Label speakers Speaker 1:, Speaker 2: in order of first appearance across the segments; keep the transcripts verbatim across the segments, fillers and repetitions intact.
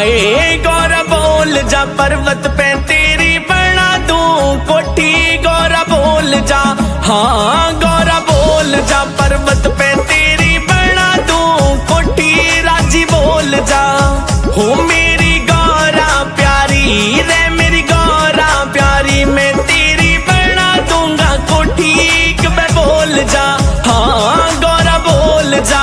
Speaker 1: हाय गौरा बोल जा पर्वत पे तेरी बना दूं कोठी। गौरा बोल जा, हाँ गौरा बोल जा पर्वत पे तेरी बना दूं कोठी। राजी बोल जा हो मेरी गौरा प्यारी रे, मेरी गौरा प्यारी मैं तेरी बना दूंगा कोठी। मैं बोल जा, हाँ गौरा बोल जा।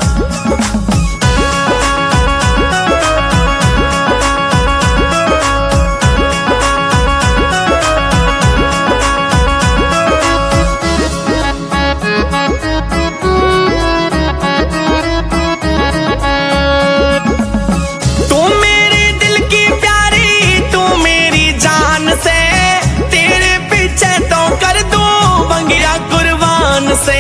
Speaker 1: से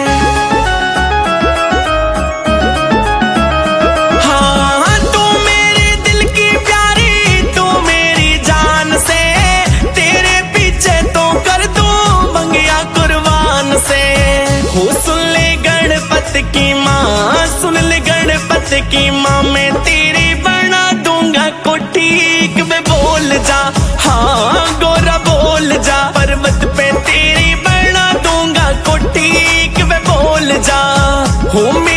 Speaker 1: हाँ तू मेरे दिल की प्यारी, तू मेरी जान से, तेरे पीछे तो कर दूं मंगिया कुर्बान से। हो सुन ले गणपत की माँ, सुन ले गणपत की माँ मैं तेरी बना दूंगा कोठी। मैं बोल जा, हाँ गौरा बोल जा पर्वत पे तेरी बना दूंगा कोठी। बोल जा हो